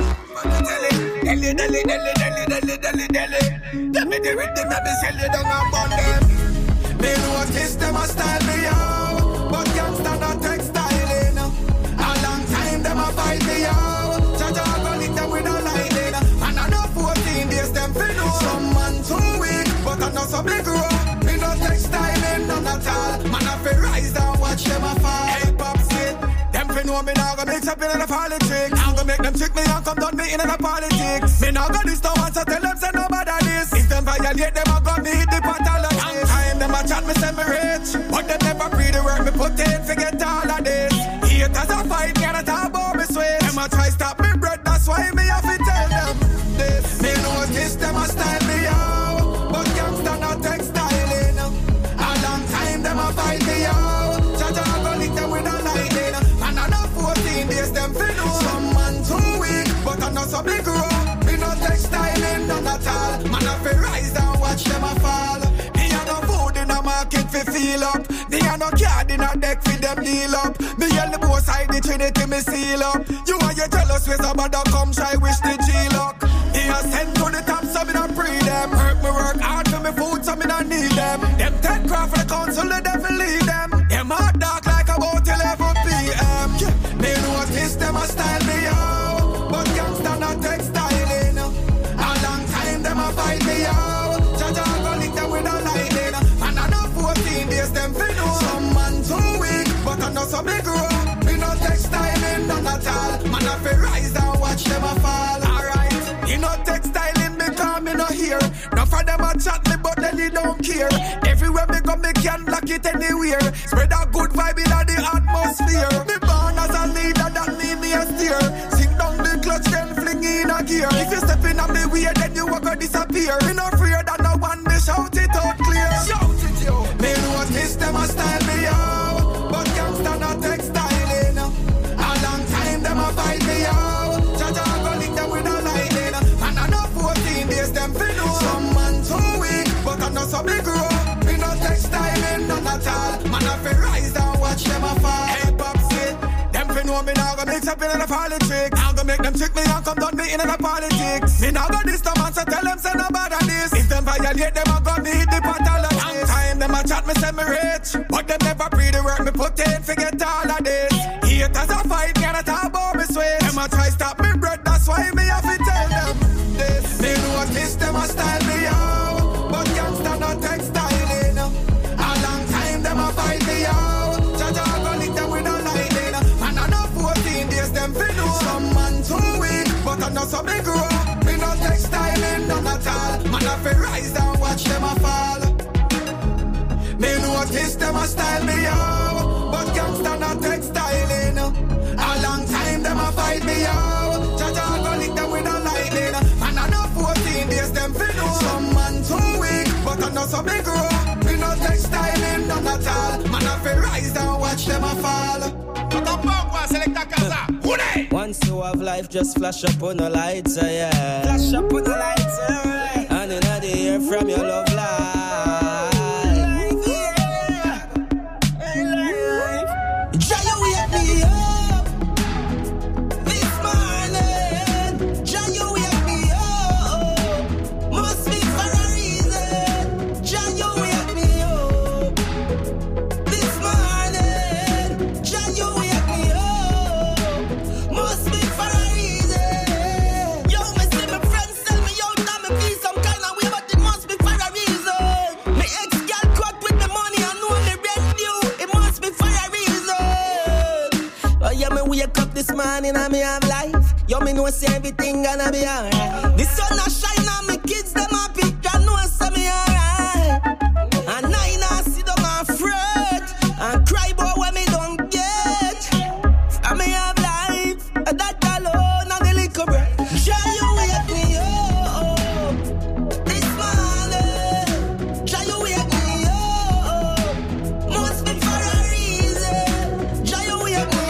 Deli, deli, deli, deli, deli, deli, deli. Let me do it, them, let me sell you down and burn them. Me notice them a style me out, but gangsta not textiling. A long time them a fight me out. Jaja gon' hit them with a lightning. And I know fourteen days them fi know. Some man too weak, but I know some big grow. Me no textiling, none at all. Man I fi rise and watch them a fall. Hey, pops it. Them fi know me now go mix up in the politics. I'm gonna make them trick me and come down me in the politics. Me now go this to once I tell them say nobody this. If them violate them I go me hit the pathology. Long time them a chat me say me rich, but them never free the work me put in. Forget all of this. Haters a fight, can't talk about me switch. Them a try stop me bread, that's why me have to tell them this. Me notice them a style me out, but gangsta not textiling. A long time them a fight me out. Jaja go lick them with a lightning. And I know fourteen days them fi know. Some man too weak, but I know some big grow. Me no textiling, none at all. Man I fi rise and watch them a fall. Me a no food in a market fi feel up. Me a no card in a deck fi them deal up. Me yell the both side the Trinity me seal up. You and your jealous ways about to come try wish the G-Lock. He a sent to the top so me not pre them. Hurt me work hard for me food so me not need them. Them take craft for the council the devil lead them. Them hot dark like about eleven p.m. Me notice them a style me out, but gangsta not textiling. A long time them a fight me out. Jaja go lick them with a lightning. And I know fourteen days them fi know. Some man too weak, but I know some big grow. Me no textiling, none at all. Man I fi rise and watch them a fall. Alright, you know textiling because me no hear. None for them a chat me but they don't care. Everywhere me go me can block it anywhere. Spread a good vibe in the atmosphere. Me born as a leader that need me a steer. Sing down the clutch then fling in a gear. If you step in on me way then you walk watch them a fall. Hey, Popsy, them fi know me now go mix up in the politics. Now go make them trick me and come down me in the politics. Me now go this the man, so tell them say no bother this. If them violate them, I go meet the pathologist. Long time them a chat, me say me rich, but them never pre the work me put in, forget all of this. Haters a fight, me and a talk about me switch. Them a try stop me bread, that's why me have to tell them this. Me notice them a style me out, but youngster not take styling. A long time them a fight me out, Jaja go lick them with a lightning. And I know fourteen days them fi know. Some man too weak, but I know some big grow. Me no take styling, none at all. Man I fi rise down, watch them a fall. Me notice them a style me out, but gangsta not take styling. A long time them a fight me out, Jaja go lick them with a lightning. And I know fourteen days them fi know. Some man too weak, but I know some big grow. Me no take styling, none at all. Man I fi rise down, watch them a fall. Once you have life, just flash up on the lights, uh, yeah. Flash up on the lights, uh, and in the air from your love life. This morning I me have life. Yo, me know say everything gonna be alright. The sun a shine on me kids, them happy. You know say me alright. And I nah sit down and fret and cry about what me don't get. I me have life, that alone and the little breath. Try you wake me up this morning. Try you wake me up. Must be for a reason. Try you wake me up.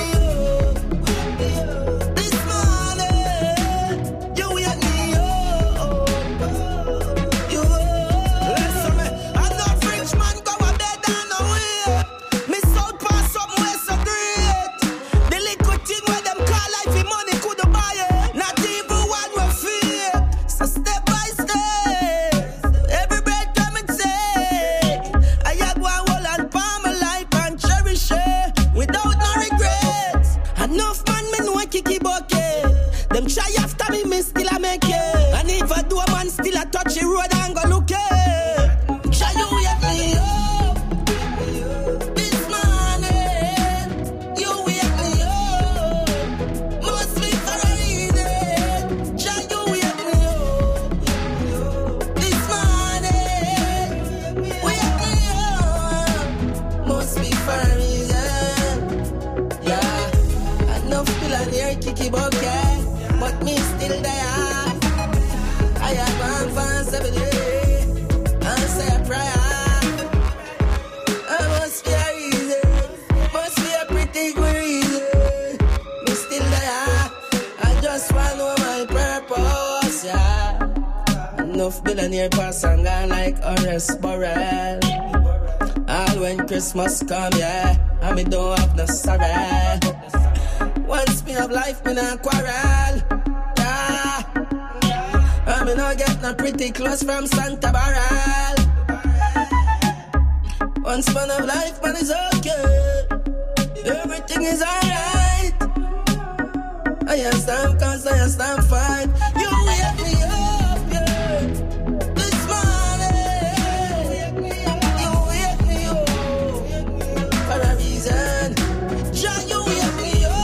Them try after me, me still a make it. And if I do a man still a touch the road and go look it. Try you wake me up this morning. You wake me up. Must be for a reason. Try you wake me up this morning. Wake me up. Must be for a reason. Yeah, enough people on here kicky bucket. But me still there. I have one fans every day. And say a prayer. I must be a reason. Must be a pretty good reason. Me still there. I just want to know my purpose, yeah. Enough billionaire pass and gone like Horace Burrell. All when Christmas come, yeah. And me don't have no sorrow. Once me have life, me not quarrel. Yeah. And me not get no pretty clothes from Santa Barrel. Once man have life, man is okay. Everything is alright. I am stand cause I am stand fine. You wake me up, yeah. This morning. You wake me up for a reason. Jah, you wake me up.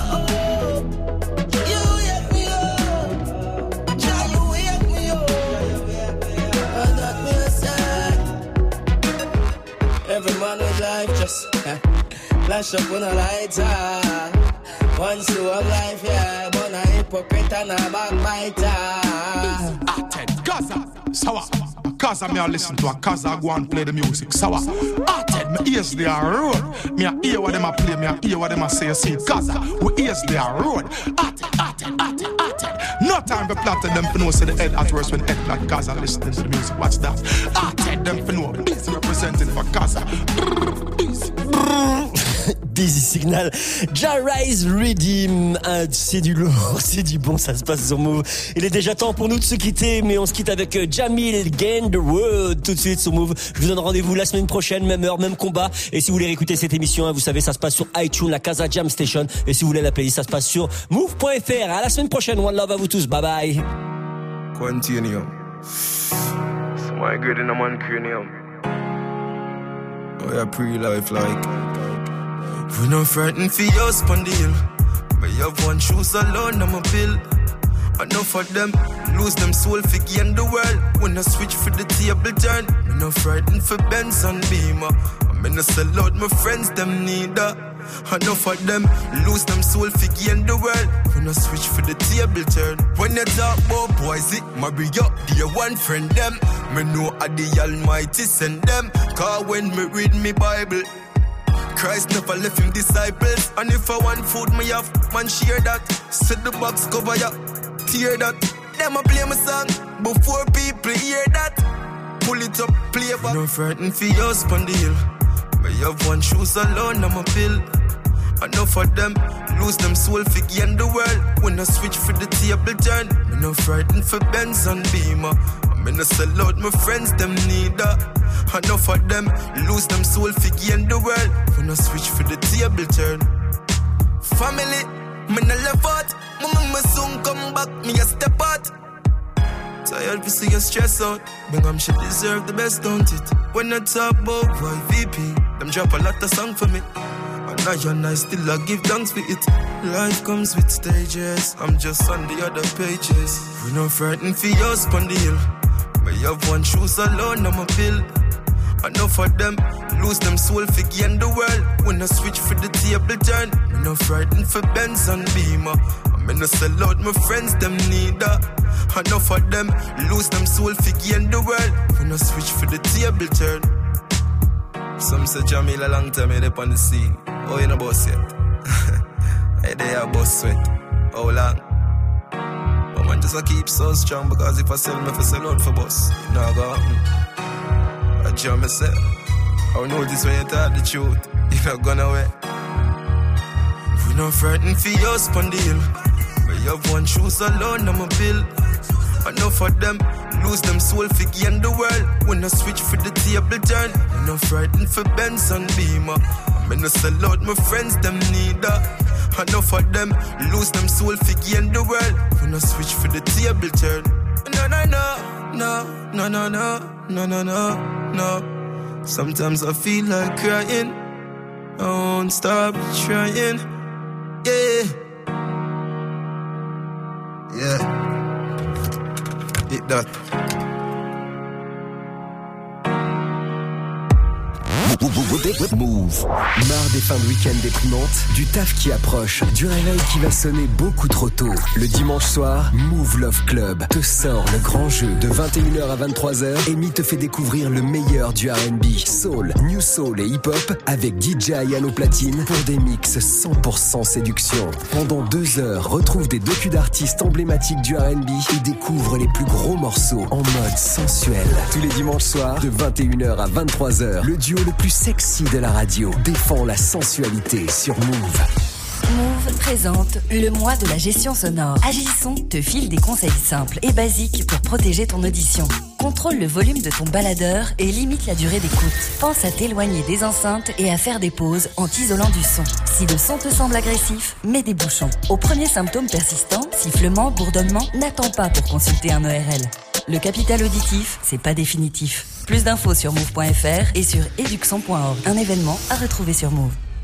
Every man with life just uh, flash up when the lights are. Once you have life, yeah, but a hypocrite and a backbiter. Arted, Gaza, sour. Cause me a listen to a cause I go and play the music. Sour. Arted, my ears they are road. Me a hear what them a play, me a hear what them a say. See, Gaza, we ears they are road. Arted, arted, arted, arted. No time for plotting them for no say the head at worst when head like Gaza listening to the music. Watch that. Arted them for no. Busy representing for Gaza. Busy Signal. J-Rise Redeem. Ah, c'est du lourd, c'est du bon, ça se passe sur Move. Il est déjà temps pour nous de se quitter, mais on se quitte avec Jamil Gain the World tout de suite sur Move. Je vous donne rendez-vous la semaine prochaine, même heure, même combat. Et si vous voulez réécouter cette émission, vous savez, ça se passe sur iTunes, la Casa Jam Station. Et si vous voulez la playlist, ça se passe sur move point f r. À la semaine prochaine. One love à vous tous. Bye bye. Continuum. My good in a man cranium. Oh, yeah, pre-life like. We no frightened for your spondyle. But you have one shoes alone, I'm a bill. Enough of them lose them soul for gain the world. When I switch for the table turn, we no frightened for Benz and Beamer. I'm in a sell out, my friends, them neither. Enough of them lose them soul for gain the world. When I switch for the table turn. When you talk about boys, it marry up, dear one friend them. Me know I the Almighty send them. Cause when me read me Bible, Christ never left him disciples. And if I want food, me have man share that. Set the box cover ya, tear that. Them a play my song before people hear that. Pull it up, play back. No frightened for your spondyle. Me have one shoes alone, I'm a pill. Enough of them lose them soul for gain the world. When I switch for the table turn, me no frightened for Benz and Beamer. I'm in a sell out, my friends, them neither. Enough of them lose them soul for gain the world. When I switch for the table turn. Family, me no left out. My mama soon come back, me a step out. Tired to see you stress out. Bingham should deserve the best, don't it? When I talk about Y V P, them drop a lot of song for me. And I and I still I give thanks for it. Life comes with stages, I'm just on the other pages. We no frightened for your spondyle. Me have one shoes alone, I'm a pill. Enough of them lose them soul for gain the world. When I switch for the table turn, me no frightened for Benz and Beamer. I'm in a sell out, my friends, them neither. Enough of them lose them soul for gain the world. When I switch for the table turn. Some say Jamil a long time head up on the scene. Oh, you no boss yet. Hey, they are boss sweat. How long? But man just a keep so strong, because if I sell me for sell out for boss, it not go happen. I jam myself. I know this when you talk the truth, you're not gonna wait. We no frightened for your spondyle. But you have one shoes alone, I'm a bill. Enough of them lose them soul for gain the world. When I switch for the table turn, I'm not frightened for Benz and Beamer. I'm in a sell out, my friends, them neither. Enough of them lose them soul for gain the world. When I switch for the table turn. No, no, no, no, no, no, no, no, no, no, no. Sometimes I feel like crying. I won't stop trying. Yeah. Yeah. Hit that. Move. Marre des fins de week-end déprimantes, du taf qui approche, du réveil qui va sonner beaucoup trop tôt. Le dimanche soir, Move Love Club te sort le grand jeu de vingt et une heures à vingt-trois heures. Amy te fait découvrir le meilleur du R and B, soul, new soul et hip-hop avec D J Yann au platine pour des mix cent pour cent séduction. Pendant deux heures, retrouve des docus d'artistes emblématiques du R and B et découvre les plus gros morceaux en mode sensuel. Tous les dimanches soirs, de vingt et une heures à vingt-trois heures, le duo le plus sexy de la radio défend la sensualité sur Move. Move présente le mois de la gestion sonore. Agisson te file des conseils simples et basiques pour protéger ton audition. Contrôle le volume de ton baladeur et limite la durée d'écoute. Pense à t'éloigner des enceintes et à faire des pauses en t'isolant du son. Si le son te semble agressif, mets des bouchons. Au premier symptôme persistant, sifflement, bourdonnement, n'attends pas pour consulter un O R L. Le capital auditif, c'est pas définitif. Plus d'infos sur move point f r et sur eduxon point org. Un événement à retrouver sur Move.